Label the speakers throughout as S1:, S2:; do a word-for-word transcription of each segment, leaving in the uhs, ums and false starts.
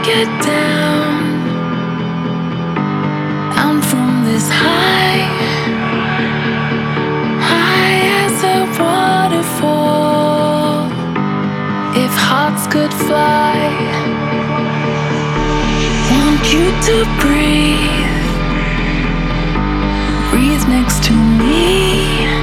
S1: get down. I'm from this high, high as a waterfall. If hearts could fly, want you to breathe, breathe next to me.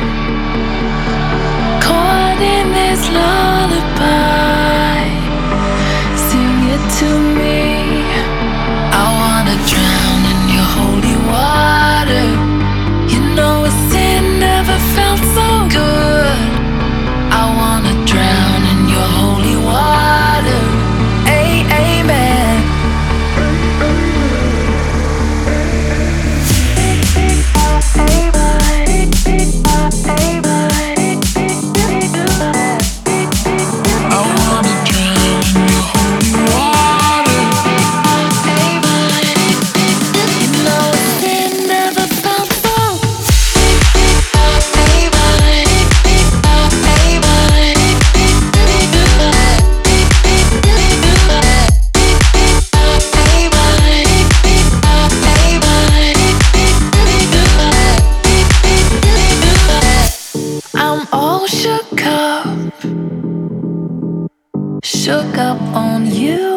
S1: Caught in this lullaby, sing it to me. I wanna drown in your holy water. You know a sin never felt so good. I wanna drown in your holy water. A- Amen. I'm all shook up, shook up on you.